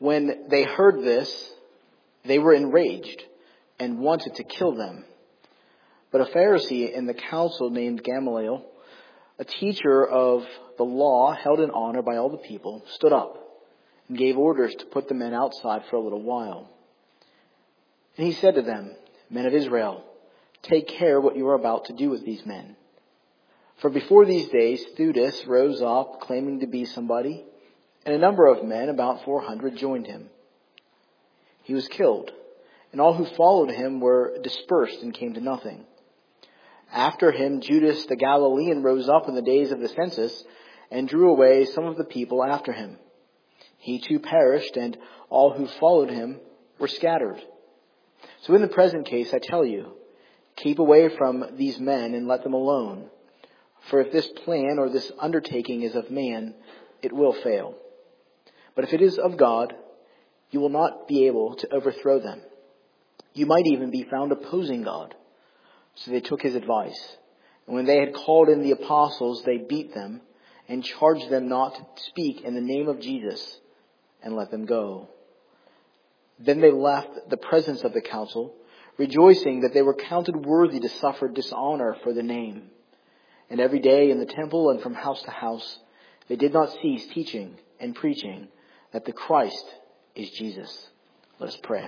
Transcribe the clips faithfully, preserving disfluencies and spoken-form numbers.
When they heard this, they were enraged and wanted to kill them. But a Pharisee in the council named Gamaliel, a teacher of the law held in honor by all the people, stood up and gave orders to put the men outside for a little while. And he said to them, "Men of Israel, take care what you are about to do with these men. For before these days, Theudas rose up claiming to be somebody, and a number of men, about four hundred, joined him. He was killed, and all who followed him were dispersed and came to nothing. After him, Judas the Galilean rose up in the days of the census and drew away some of the people after him. He too perished, and all who followed him were scattered. So in the present case, I tell you, keep away from these men and let them alone. For if this plan or this undertaking is of man, it will fail. But if it is of God, you will not be able to overthrow them. You might even be found opposing God." So they took his advice. And when they had called in the apostles, they beat them and charged them not to speak in the name of Jesus, and let them go. Then they left the presence of the council, rejoicing that they were counted worthy to suffer dishonor for the name. And every day in the temple and from house to house, they did not cease teaching and preaching that the Christ is Jesus. Let us pray.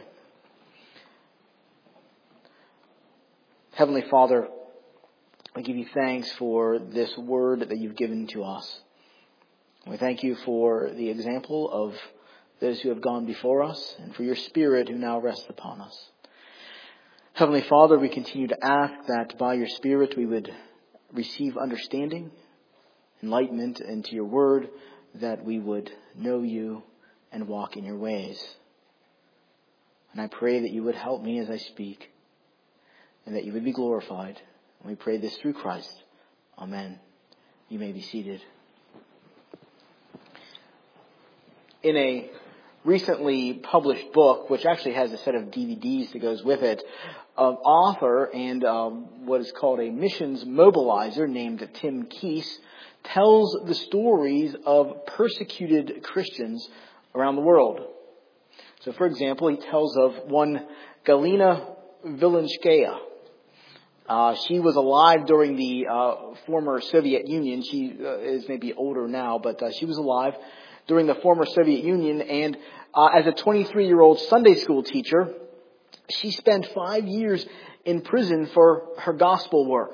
Heavenly Father, we give you thanks for this word that you've given to us. We thank you for the example of those who have gone before us and for your Spirit who now rests upon us. Heavenly Father, we continue to ask that by your Spirit we would receive understanding, enlightenment into your word, that we would know you and walk in your ways. And I pray that you would help me as I speak, and that you would be glorified. And we pray this through Christ. Amen. You may be seated. In a recently published book, which actually has a set of D V Ds that goes with it, an author and um, what is called a missions mobilizer named Tim Keese tells the stories of persecuted Christians around the world. So, for example, he tells of one Galina Vilenskaya. Uh, she was alive during the uh, former Soviet Union. She uh, is maybe older now, but uh, she was alive during the former Soviet Union. And uh, as a twenty-three-year-old Sunday school teacher, she spent five years in prison for her gospel work.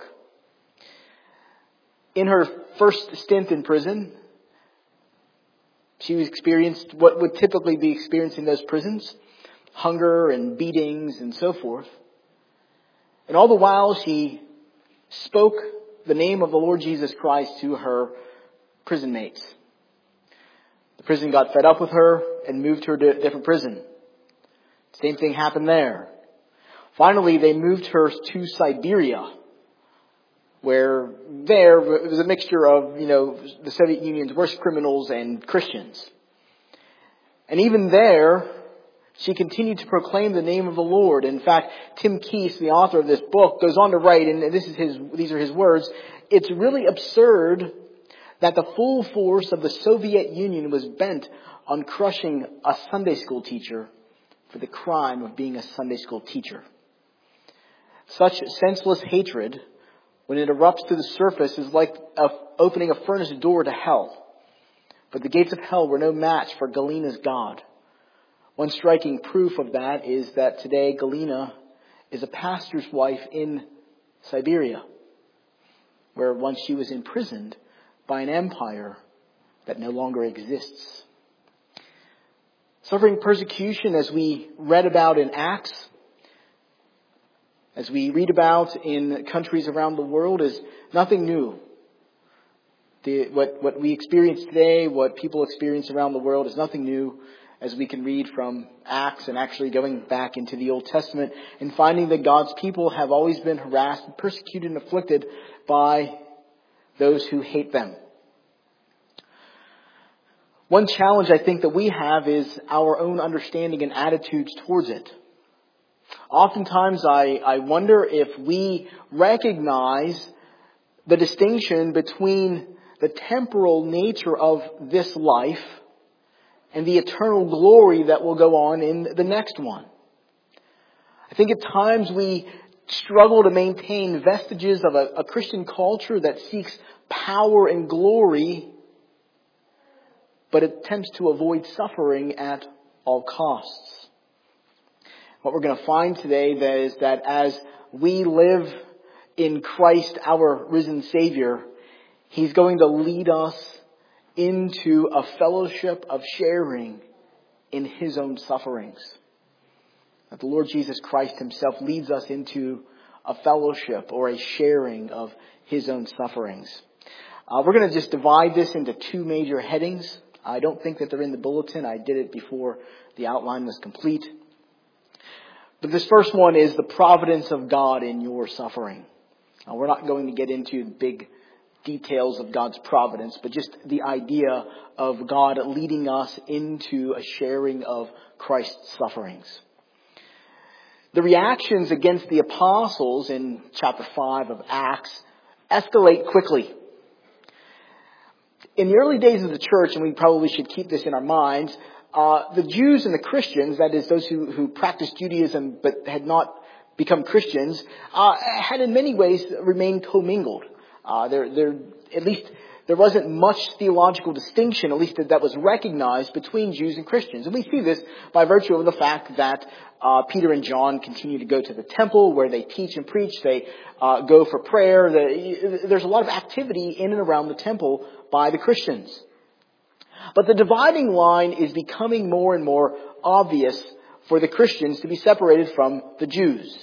In her first stint in prison, she experienced what would typically be experienced in those prisons: hunger and beatings and so forth. And all the while she spoke the name of the Lord Jesus Christ to her prison mates. The prison got fed up with her and moved her to a different prison. Same thing happened there. Finally, they moved her to Siberia, where there it was a mixture of, you know, the Soviet Union's worst criminals and Christians. And even there, she continued to proclaim the name of the Lord. In fact, Tim Keese, the author of this book, goes on to write, and this is his, these are his words, "It's really absurd that the full force of the Soviet Union was bent on crushing a Sunday school teacher for the crime of being a Sunday school teacher. Such senseless hatred, when it erupts to the surface, is like a, opening a furnace door to hell. But the gates of hell were no match for Galina's God. One striking proof of that is that today Galina is a pastor's wife in Siberia, where once she was imprisoned by an empire that no longer exists." Suffering persecution, as we read about in Acts, as we read about in countries around the world, is nothing new. The, what, what we experience today, what people experience around the world, is nothing new, as we can read from Acts and actually going back into the Old Testament and finding that God's people have always been harassed, persecuted, and afflicted by those who hate them. One challenge I think that we have is our own understanding and attitudes towards it. Oftentimes I, I wonder if we recognize the distinction between the temporal nature of this life and the eternal glory that will go on in the next one. I think at times we struggle to maintain vestiges of a, a Christian culture that seeks power and glory, but attempts to avoid suffering at all costs. What we're going to find today is that as we live in Christ, our risen Savior, He's going to lead us into a fellowship of sharing in His own sufferings. That the Lord Jesus Christ Himself leads us into a fellowship or a sharing of His own sufferings. Uh, we're going to just divide this into two major headings. I don't think that they're in the bulletin. I did it before the outline was complete. But this first one is the providence of God in your suffering. Now, we're not going to get into big details of God's providence, but just the idea of God leading us into a sharing of Christ's sufferings. The reactions against the apostles in chapter five of Acts escalate quickly. In the early days of the church, and we probably should keep this in our minds, uh, the Jews and the Christians, that is those who, who practiced Judaism but had not become Christians, uh, had in many ways remained commingled. Uh, there, there, at least there wasn't much theological distinction, at least that, that was recognized between Jews and Christians. And we see this by virtue of the fact that uh, Peter and John continue to go to the temple where they teach and preach. They uh, go for prayer. The, there's a lot of activity in and around the temple by the Christians. But the dividing line is becoming more and more obvious for the Christians to be separated from the Jews.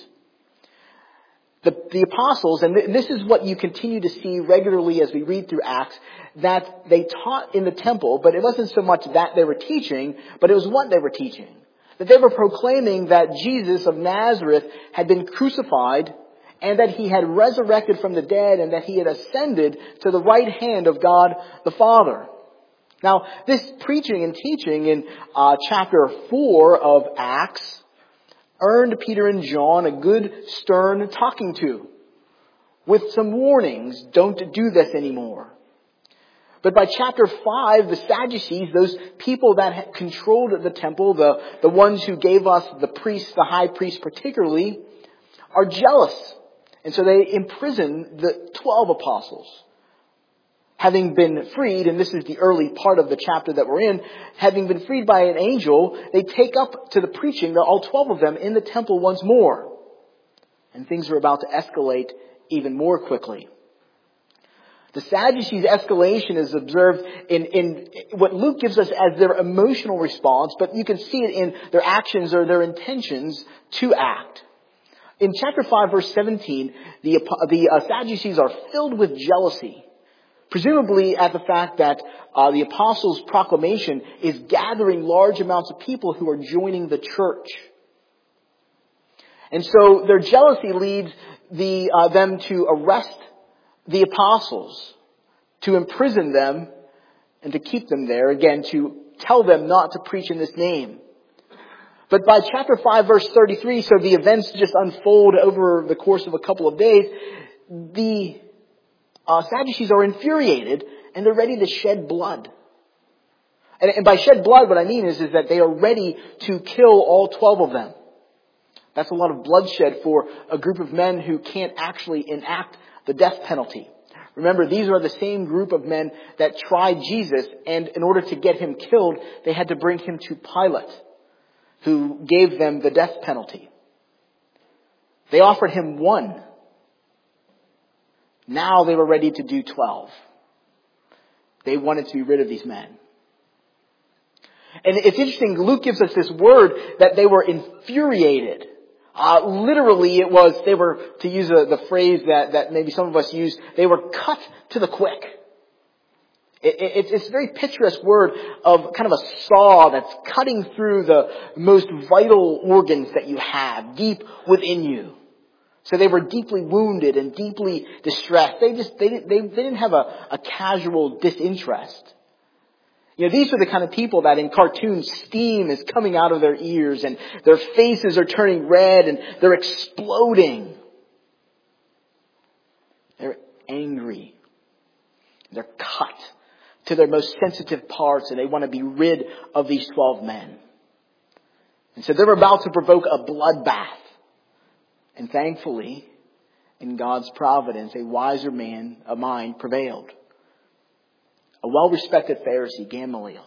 The, the apostles, and th- this is what you continue to see regularly as we read through Acts, that they taught in the temple, but it wasn't so much that they were teaching, but it was what they were teaching. That they were proclaiming that Jesus of Nazareth had been crucified and that He had resurrected from the dead and that He had ascended to the right hand of God the Father. Now, this preaching and teaching in uh, chapter four of Acts earned Peter and John a good, stern talking to, with some warnings. Don't do this anymore. But by chapter five, the Sadducees, those people that had controlled the temple, the, the ones who gave us the priests, the high priest particularly, are jealous. And so they imprison the twelve apostles. Having been freed, and this is the early part of the chapter that we're in, having been freed by an angel, they take up to the preaching, all twelve of them, in the temple once more. And things are about to escalate even more quickly. The Sadducees' escalation is observed in, in what Luke gives us as their emotional response, but you can see it in their actions or their intentions to act. In chapter five, verse seventeen, the, the uh, Sadducees are filled with jealousy. Presumably at the fact that uh, the apostles' proclamation is gathering large amounts of people who are joining the church. And so their jealousy leads the, uh, them to arrest the apostles, to imprison them, and to keep them there. Again, to tell them not to preach in this name. But by chapter five, verse thirty-three, so the events just unfold over the course of a couple of days, the Uh, Sadducees are infuriated and they're ready to shed blood. And, and by shed blood, what I mean is, is that they are ready to kill all twelve of them. That's a lot of bloodshed for a group of men who can't actually enact the death penalty. Remember, these are the same group of men that tried Jesus, and in order to get Him killed, they had to bring Him to Pilate, who gave them the death penalty. They offered Him one. Now they were ready to do twelve. They wanted to be rid of these men. And it's interesting, Luke gives us this word that they were infuriated. Uh, literally it was, they were, to use a, the phrase that, that maybe some of us use, they were cut to the quick. It, it, it's a very picturesque word of kind of a saw that's cutting through the most vital organs that you have, deep within you. So they were deeply wounded and deeply distressed. They just, they, they, they didn't have a, a casual disinterest. You know, these are the kind of people that in cartoons, steam is coming out of their ears and their faces are turning red and they're exploding. They're angry. They're cut to their most sensitive parts, and they want to be rid of these twelve men. And so they're about to provoke a bloodbath. And thankfully, in God's providence, a wiser man of mind prevailed. A well-respected Pharisee, Gamaliel,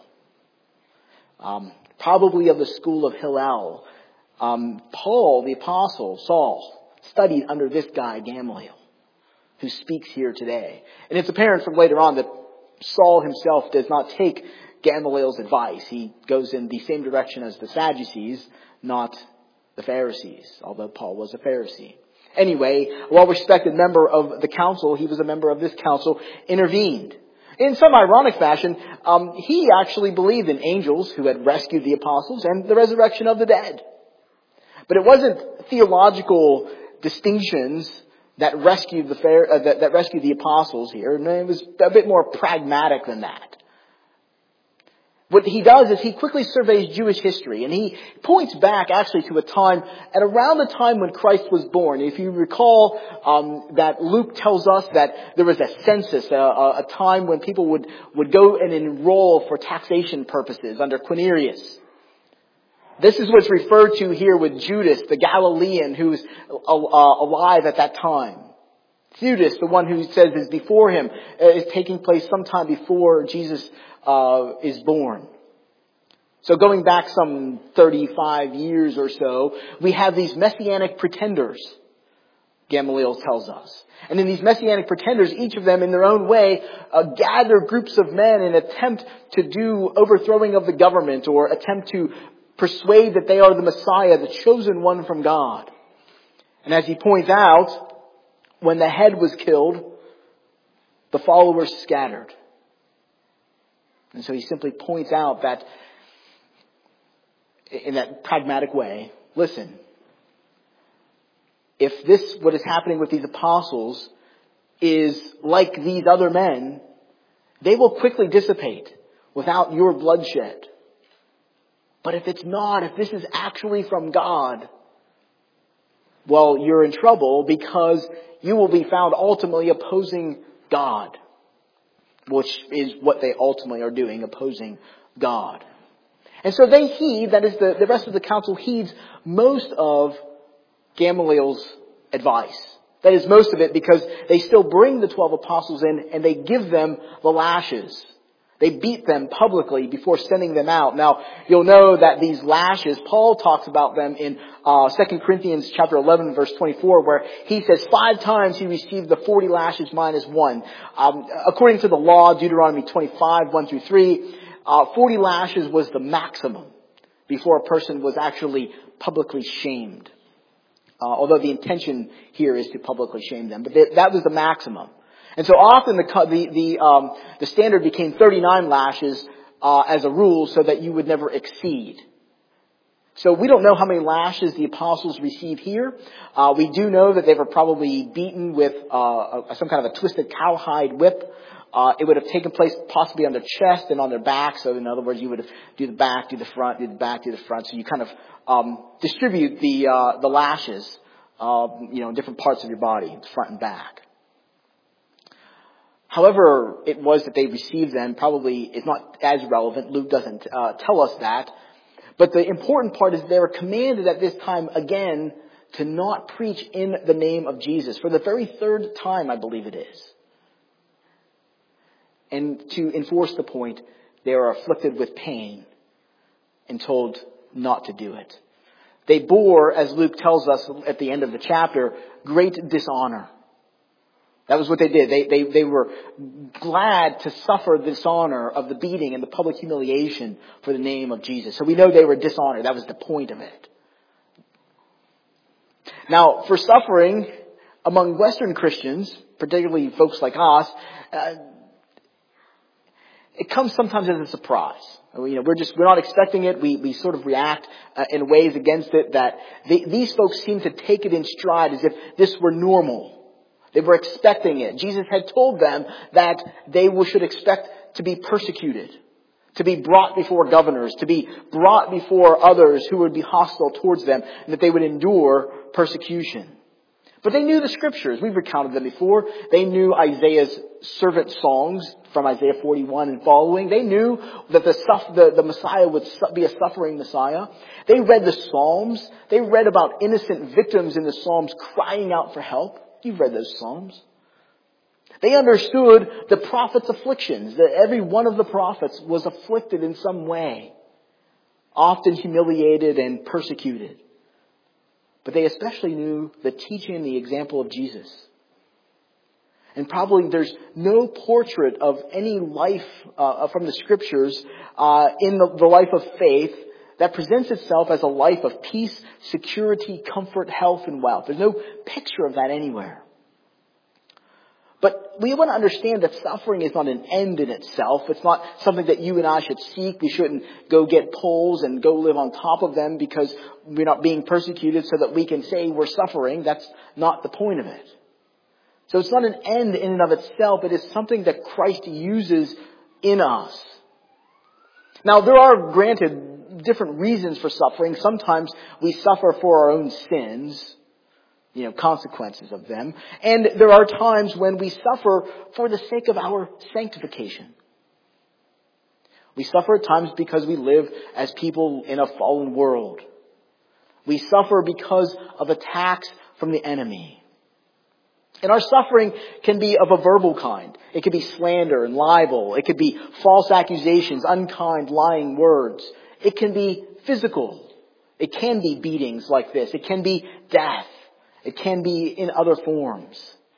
um, probably of the school of Hillel. Um, Paul, the apostle, Saul, studied under this guy, Gamaliel, who speaks here today. And it's apparent from later on that Saul himself does not take Gamaliel's advice. He goes in the same direction as the Sadducees, not the Pharisees, although Paul was a Pharisee. Anyway, a well-respected member of the council, he was a member of this council, intervened. In some ironic fashion, um, he actually believed in angels who had rescued the apostles and the resurrection of the dead. But it wasn't theological distinctions that rescued the uh, that, that rescued the apostles here. And it was a bit more pragmatic than that. What he does is he quickly surveys Jewish history, and he points back actually to a time at around the time when Christ was born. If you recall um, that Luke tells us that there was a census, a, a time when people would, would go and enroll for taxation purposes under Quirinius. This is what's referred to here with Judas, the Galilean, who was uh, alive at that time. Judas, the one who says is before him, uh, is taking place sometime before Jesus uh, is born. So going back some thirty-five years or so, we have these messianic pretenders, Gamaliel tells us. And in these messianic pretenders, each of them in their own way uh, gather groups of men and attempt to do overthrowing of the government or attempt to persuade that they are the Messiah, the chosen one from God. And as he points out, when the head was killed, the followers scattered. And so he simply points out that in that pragmatic way, listen, if this, what is happening with these apostles, is like these other men, they will quickly dissipate without your bloodshed. But if it's not, if this is actually from God, well, you're in trouble because you will be found ultimately opposing God, which is what they ultimately are doing, opposing God. And so they heed, that is the, the rest of the council heeds most of Gamaliel's advice. That is most of it because they still bring the twelve apostles in and they give them the lashes. They beat them publicly before sending them out. Now, you'll know that these lashes, Paul talks about them in uh, Second Corinthians chapter eleven, verse twenty-four, where he says five times he received the forty lashes minus one. Um, according to the law, Deuteronomy twenty-five, one through three, uh, forty lashes was the maximum before a person was actually publicly shamed. Uh, although the intention here is to publicly shame them. But th- that was the maximum. And so often the the the, um, the standard became thirty-nine lashes uh, as a rule, so that you would never exceed. So we don't know how many lashes the apostles received here. Uh, we do know that they were probably beaten with uh, a, some kind of a twisted cowhide whip. Uh, it would have taken place possibly on their chest and on their back. So in other words, you would do the back, do the front, do the back, do the front. So you kind of um, distribute the uh, the lashes, uh, you know, in different parts of your body, front and back. However it was that they received them probably is not as relevant. Luke doesn't uh, tell us that. But the important part is they were commanded at this time again to not preach in the name of Jesus. For the very third time, I believe it is. And to enforce the point, they are afflicted with pain and told not to do it. They bore, as Luke tells us at the end of the chapter, great dishonor. That was what they did. They, they, they were glad to suffer the dishonor of the beating and the public humiliation for the name of Jesus. So we know they were dishonored. That was the point of it. Now, for suffering among Western Christians, particularly folks like us, uh, it comes sometimes as a surprise. You know, we're just, we're not expecting it. We, we sort of react uh, in ways against it that they, these folks seem to take it in stride as if this were normal. They were expecting it. Jesus had told them that they should expect to be persecuted, to be brought before governors, to be brought before others who would be hostile towards them, and that they would endure persecution. But they knew the scriptures. We've recounted them before. They knew Isaiah's servant songs from Isaiah forty-one and following. They knew that the, the, the Messiah would be a suffering Messiah. They read the Psalms. They read about innocent victims in the Psalms crying out for help. You've read those Psalms. They understood the prophets' afflictions, that every one of the prophets was afflicted in some way, often humiliated and persecuted. But they especially knew the teaching and the example of Jesus. And probably there's no portrait of any life uh, from the Scriptures uh, in the, the life of faith that presents itself as a life of peace, security, comfort, health, and wealth. There's no picture of that anywhere. But we want to understand that suffering is not an end in itself. It's not something that you and I should seek. We shouldn't go get poles and go live on top of them because we're not being persecuted so that we can say we're suffering. That's not the point of it. So it's not an end in and of itself. It is something that Christ uses in us. Now, there are, granted, different reasons for suffering. Sometimes we suffer for our own sins, you know, consequences of them. And there are times when we suffer for the sake of our sanctification. We suffer at times because we live as people in a fallen world. We suffer because of attacks from the enemy. And our suffering can be of a verbal kind. It could be slander and libel. It could be false accusations, unkind, lying words. It can be physical. It can be beatings like this. It can be death. It can be in other forms.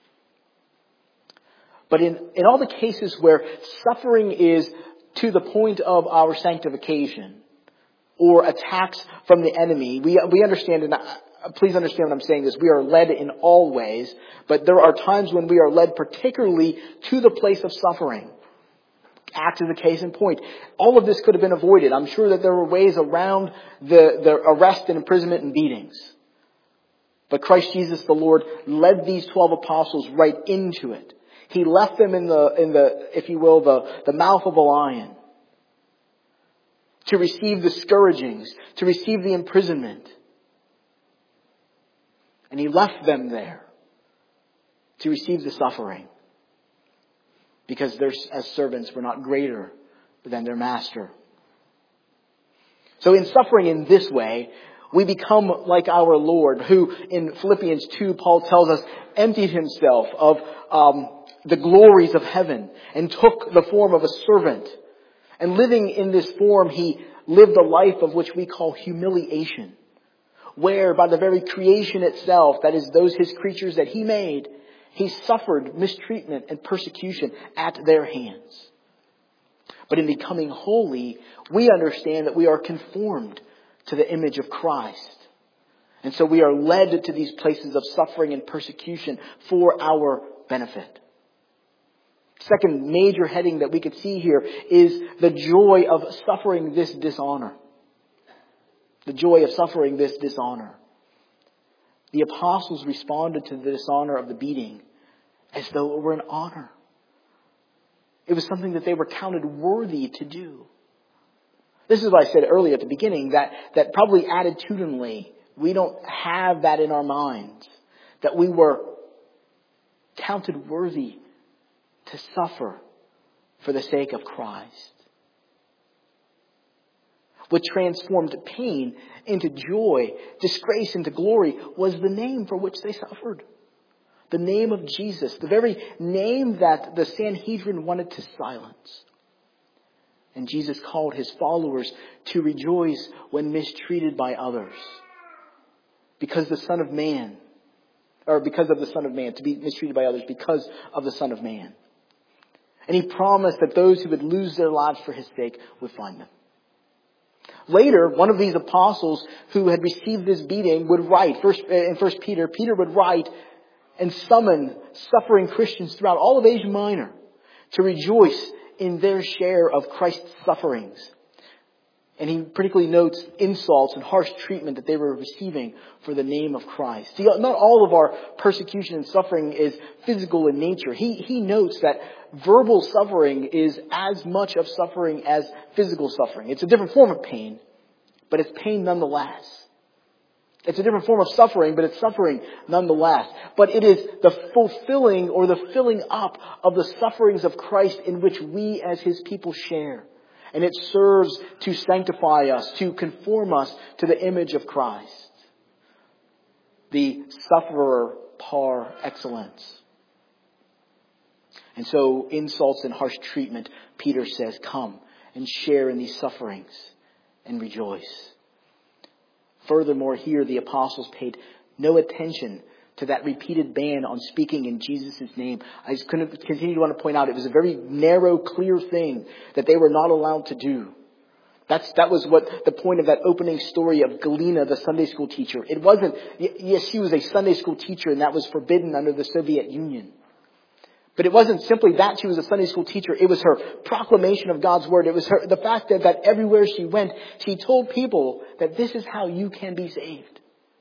But in, in all the cases where suffering is to the point of our sanctification or attacks from the enemy, we, we understand, and please understand what I'm saying is we are led in all ways, but there are times when we are led particularly to the place of suffering. Acts is a case in point. All of this could have been avoided. I'm sure that there were ways around the, the arrest and imprisonment and beatings. But Christ Jesus the Lord led these twelve apostles right into it. He left them in the, in the, if you will, the, the mouth of a lion to receive the scourgings, to receive the imprisonment. And He left them there to receive the suffering because their, as servants, were not greater than their master. So in suffering in this way, we become like our Lord, who in Philippians two, Paul tells us, emptied Himself of um, the glories of heaven and took the form of a servant. And living in this form, He lived a life of which we call humiliation, where by the very creation itself, that is those His creatures that He made, He suffered mistreatment and persecution at their hands. But in becoming holy, we understand that we are conformed to the image of Christ. And so we are led to these places of suffering and persecution for our benefit. Second major heading that we could see here is the joy of suffering this dishonor. The joy of suffering this dishonor. The apostles responded to the dishonor of the beating as though it were an honor. It was something that they were counted worthy to do. This is what I said earlier at the beginning, that, that probably attitudinally, we don't have that in our minds. That we were counted worthy to suffer for the sake of Christ. What transformed pain into joy, disgrace into glory, was the name for which they suffered. The name of Jesus, the very name that the Sanhedrin wanted to silence. And Jesus called His followers to rejoice when mistreated by others. Because the Son of Man, or because of the Son of Man, to be mistreated by others because of the Son of Man. And He promised that those who would lose their lives for His sake would find them. Later, one of these apostles who had received this beating would write, first, in First Peter, Peter would write and summon suffering Christians throughout all of Asia Minor to rejoice in their share of Christ's sufferings. And he particularly notes insults and harsh treatment that they were receiving for the name of Christ. See, not all of our persecution and suffering is physical in nature. He, he notes that verbal suffering is as much of suffering as physical suffering. It's a different form of pain, but it's pain nonetheless. It's a different form of suffering, but it's suffering nonetheless. But it is the fulfilling or the filling up of the sufferings of Christ in which we as His people share. And it serves to sanctify us, to conform us to the image of Christ. The sufferer par excellence. And so, insults and harsh treatment, Peter says, come and share in these sufferings and rejoice. Furthermore, here the apostles paid no attention to that repeated ban on speaking in Jesus' name. I just couldn't continue to want to point out it was a very narrow, clear thing that they were not allowed to do. That's, that was what the point of that opening story of Galina, the Sunday school teacher. It wasn't, yes, she was a Sunday school teacher and that was forbidden under the Soviet Union. But it wasn't simply that she was a Sunday school teacher. It was her proclamation of God's word. It was her, the fact that, that everywhere she went, she told people that this is how you can be saved.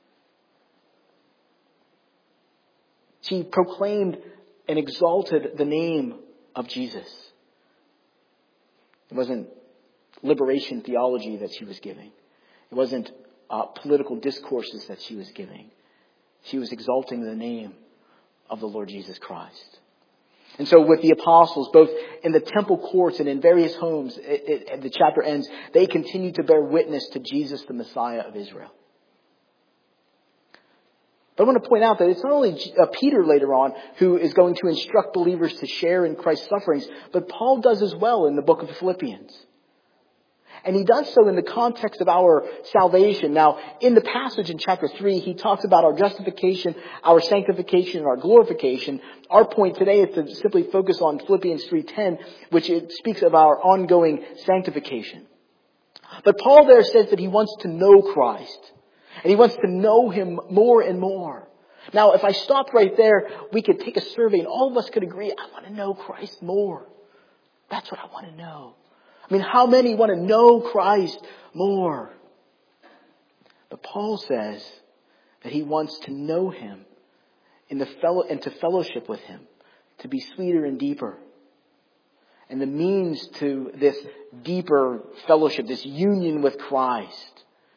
She proclaimed and exalted the name of Jesus. It wasn't liberation theology that she was giving. It wasn't uh, political discourses that she was giving. She was exalting the name of the Lord Jesus Christ. And so with the apostles, both in the temple courts and in various homes, it, it, the chapter ends, they continue to bear witness to Jesus, the Messiah of Israel. But I want to point out that it's not only uh, Peter later on who is going to instruct believers to share in Christ's sufferings, but Paul does as well in the book of Philippians. And he does so in the context of our salvation. Now, in the passage in chapter three, he talks about our justification, our sanctification, and our glorification. Our point today is to simply focus on Philippians three ten, which it speaks of our ongoing sanctification. But Paul there says that he wants to know Christ. And he wants to know Him more and more. Now, if I stopped right there, we could take a survey and all of us could agree, I want to know Christ more. That's what I want to know. I mean, how many want to know Christ more? But Paul says that he wants to know Him in the fellow and to fellowship with Him, to be sweeter and deeper. And the means to this deeper fellowship, this union with Christ,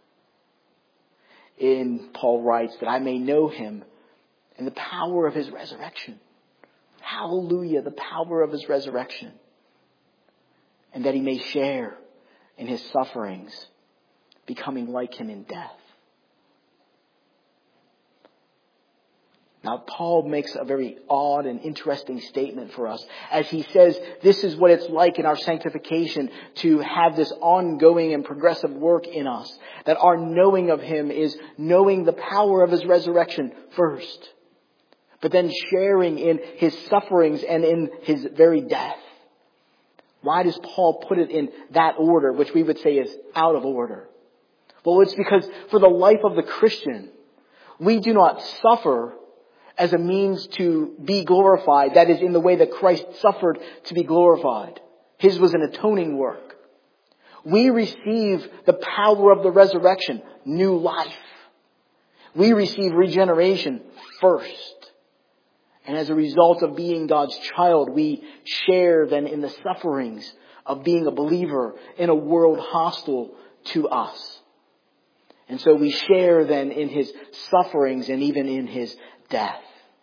in Paul writes that I may know Him and the power of His resurrection. Hallelujah, the power of His resurrection. And that He may share in His sufferings, becoming like Him in death. Now, Paul makes a very odd and interesting statement for us as he says this is what it's like in our sanctification to have this ongoing and progressive work in us. That our knowing of Him is knowing the power of His resurrection first, but then sharing in His sufferings and in His very death. Why does Paul put it in that order, which we would say is out of order? Well, it's because for the life of the Christian, we do not suffer as a means to be glorified. That is, in the way that Christ suffered to be glorified. His was an atoning work. We receive the power of the resurrection, new life. We receive regeneration first. And as a result of being God's child, we share then in the sufferings of being a believer in a world hostile to us. And so we share then in His sufferings and even in His death.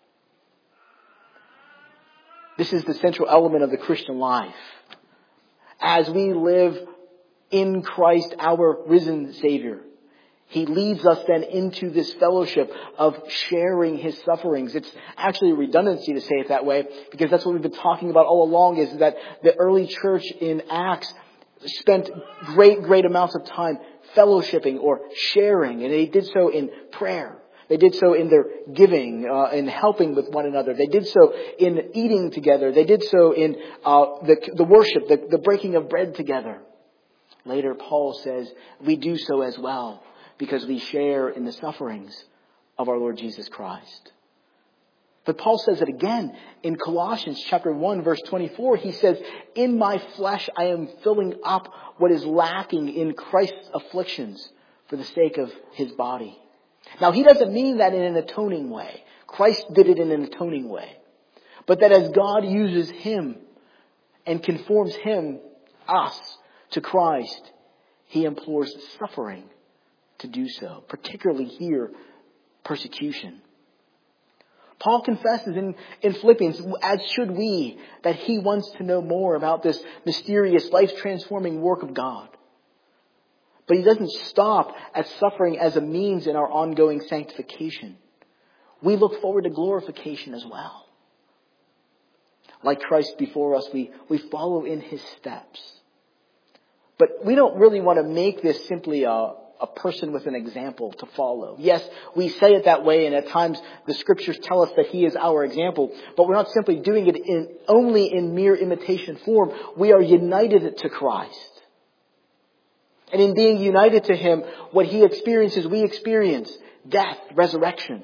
This is the central element of the Christian life. As we live in Christ, our risen Savior, He leads us then into this fellowship of sharing His sufferings. It's actually a redundancy to say it that way, because that's what we've been talking about all along, is that the early church in Acts spent great, great amounts of time fellowshipping or sharing, and they did so in prayer. They did so in their giving, uh, in helping with one another. They did so in eating together. They did so in uh, the, the worship, the, the breaking of bread together. Later, Paul says we do so as well, because we share in the sufferings of our Lord Jesus Christ. But Paul says it again in Colossians chapter one, verse twenty-four. He says, in my flesh I am filling up what is lacking in Christ's afflictions for the sake of His body. Now, he doesn't mean that in an atoning way. Christ did it in an atoning way. But that as God uses Him and conforms Him, us, to Christ, He implores suffering to do so, particularly here, persecution. Paul confesses in, in Philippians, as should we, that he wants to know more about this mysterious, life-transforming work of God. But he doesn't stop at suffering as a means in our ongoing sanctification. We look forward to glorification as well. Like Christ before us, we, we follow in his steps. But we don't really want to make this simply a, a person with an example to follow. Yes, we say it that way, and at times the scriptures tell us that he is our example. But we're not simply doing it in, only in mere imitation form. We are united to Christ. And in being united to him, what he experiences, we experience death, resurrection.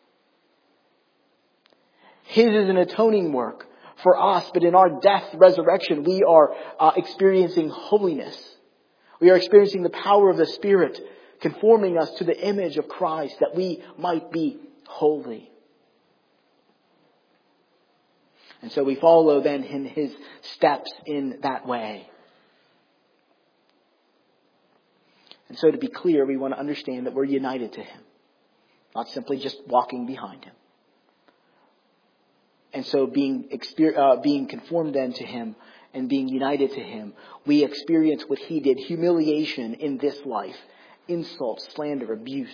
His is an atoning work for us, but in our death, resurrection, we are uh, experiencing holiness. We are experiencing the power of the Spirit, conforming us to the image of Christ, that we might be holy. And so we follow then in his steps in that way. And so to be clear, we want to understand that we're united to him, not simply just walking behind him. And so being exper- uh, being conformed then to him and being united to him, we experience what he did, humiliation in this life, insult, slander, abuse.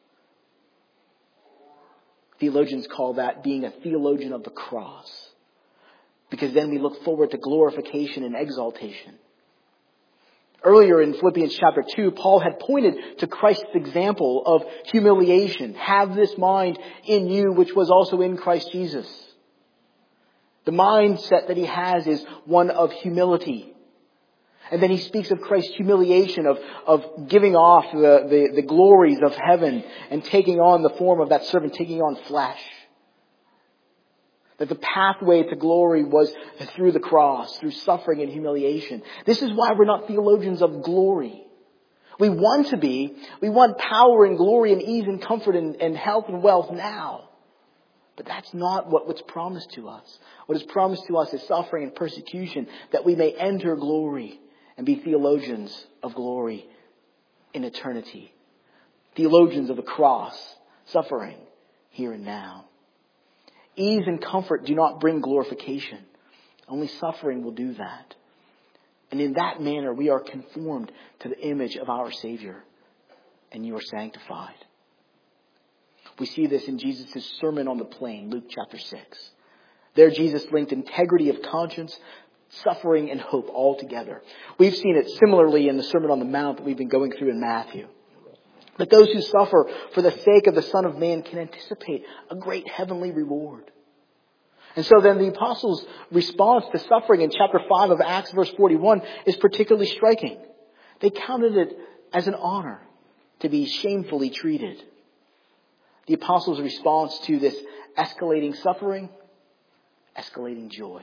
Theologians call that being a theologian of the cross, because then we look forward to glorification and exaltation. Earlier in Philippians chapter two, Paul had pointed to Christ's example of humiliation. Have this mind in you, which was also in Christ Jesus. The mindset that he has is one of humility. And then he speaks of Christ's humiliation, of, of giving off the, the, the glories of heaven and taking on the form of that servant, taking on flesh. That the pathway to glory was through the cross, through suffering and humiliation. This is why we're not theologians of glory. We want to be. We want power and glory and ease and comfort and, and health and wealth now. But that's not what was promised to us. What is promised to us is suffering and persecution, that we may enter glory and be theologians of glory in eternity. Theologians of the cross, suffering here and now. Ease and comfort do not bring glorification. Only suffering will do that. And in that manner, we are conformed to the image of our Savior, and you are sanctified. We see this in Jesus' Sermon on the Plain, Luke chapter six. There Jesus linked integrity of conscience, suffering, and hope all together. We've seen it similarly in the Sermon on the Mount that we've been going through in Matthew. But those who suffer for the sake of the Son of Man can anticipate a great heavenly reward. And so then the apostles' response to suffering in chapter five of Acts verse forty-one is particularly striking. They counted it as an honor to be shamefully treated. The apostles' response to this escalating suffering, escalating joy.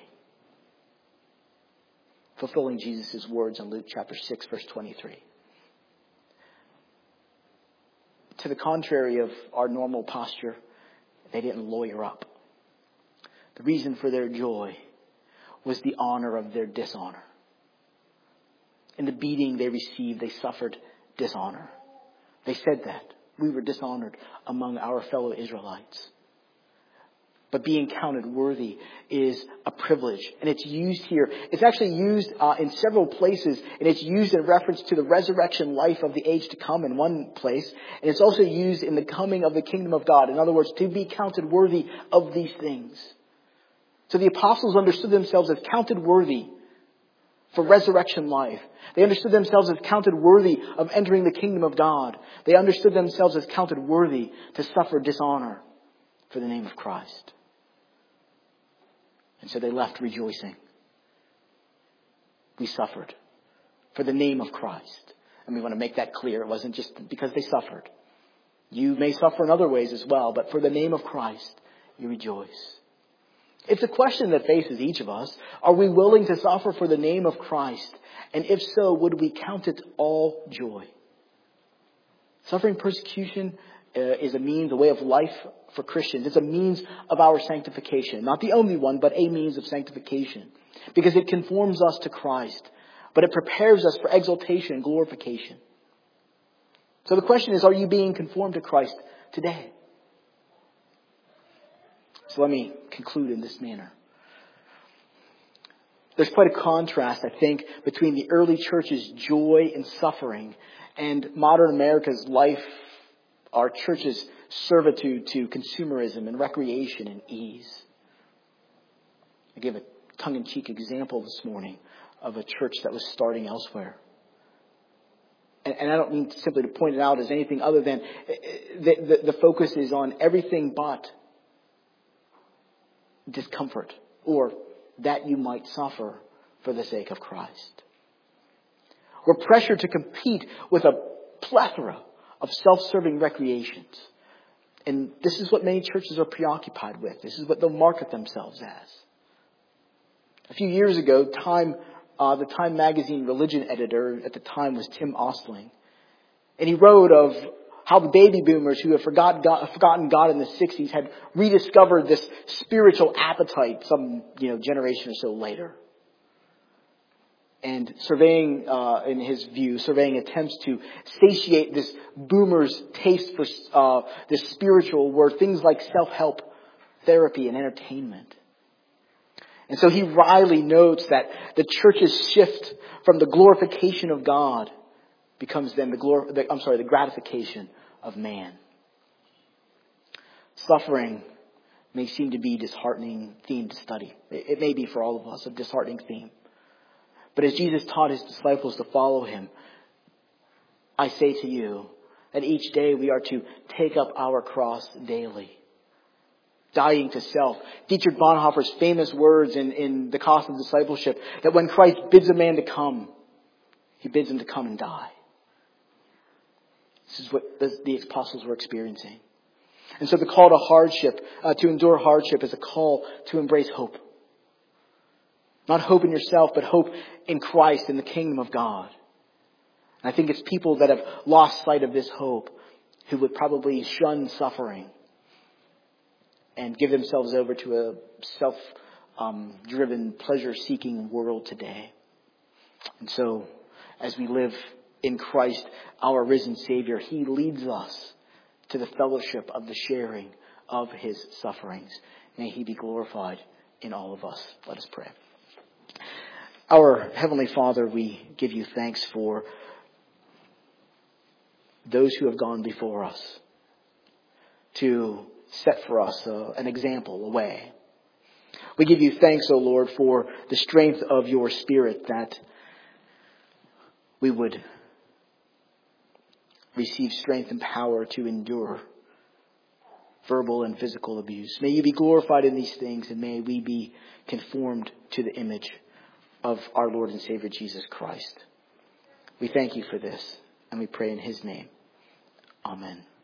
Fulfilling Jesus' words in Luke chapter six verse twenty-three. To the contrary of our normal posture, they didn't lawyer up. The reason for their joy was the honor of their dishonor. In the beating they received, they suffered dishonor. They said that. We were dishonored among our fellow Israelites. But being counted worthy is a privilege. And it's used here. It's actually used uh, in several places. And it's used in reference to the resurrection life of the age to come in one place. And it's also used in the coming of the kingdom of God. In other words, to be counted worthy of these things. So the apostles understood themselves as counted worthy for resurrection life. They understood themselves as counted worthy of entering the kingdom of God. They understood themselves as counted worthy to suffer dishonor for the name of Christ. And so they left rejoicing. We suffered for the name of Christ. And we want to make that clear. It wasn't just because they suffered. You may suffer in other ways as well, but for the name of Christ, you rejoice. It's a question that faces each of us. Are we willing to suffer for the name of Christ? And if so, would we count it all joy? Suffering persecution uh, is a means, a way of life for Christians. It's a means of our sanctification. Not the only one, but a means of sanctification. Because it conforms us to Christ. But it prepares us for exaltation and glorification. So the question is, are you being conformed to Christ today? So let me conclude in this manner. There's quite a contrast, I think, between the early church's joy in suffering and modern America's life, our church's servitude to consumerism and recreation and ease. I gave a tongue-in-cheek example this morning of a church that was starting elsewhere. And, and I don't mean simply to point it out as anything other than the, the, the focus is on everything but discomfort or that you might suffer for the sake of Christ. We're pressured to compete with a plethora of self-serving recreations. And this is what many churches are preoccupied with. This is what they'll market themselves as. A few years ago, Time, uh, the Time magazine religion editor at the time was Tim Ostling. And he wrote of how the baby boomers who had forgot God, forgotten God in the sixties had rediscovered this spiritual appetite some you know generation or so later. And surveying, uh, in his view, surveying attempts to satiate this boomer's taste for uh, this spiritual were things like self-help, therapy, and entertainment. And so he wryly notes that the church's shift from the glorification of God becomes then the, glor- the I'm sorry, the gratification of man. Suffering may seem to be a disheartening theme to study. It, it may be for all of us a disheartening theme. But as Jesus taught his disciples to follow him, I say to you that each day we are to take up our cross daily. Dying to self. Dietrich Bonhoeffer's famous words in, in The Cost of Discipleship, that when Christ bids a man to come, he bids him to come and die. This is what the, the apostles were experiencing. And so the call to hardship, uh, to endure hardship, is a call to embrace hope. Not hope in yourself, but hope in Christ, in the kingdom of God. And I think it's people that have lost sight of this hope who would probably shun suffering and give themselves over to a self-driven, um, pleasure-seeking world today. And so, as we live in Christ, our risen Savior, he leads us to the fellowship of the sharing of his sufferings. May he be glorified in all of us. Let us pray. Our Heavenly Father, we give you thanks for those who have gone before us to set for us uh, an example, a way. We give you thanks, O Lord, for the strength of your Spirit, that we would receive strength and power to endure verbal and physical abuse. May you be glorified in these things, and may we be conformed to the image of our Lord and Savior Jesus Christ. We thank you for this, and we pray in his name. Amen.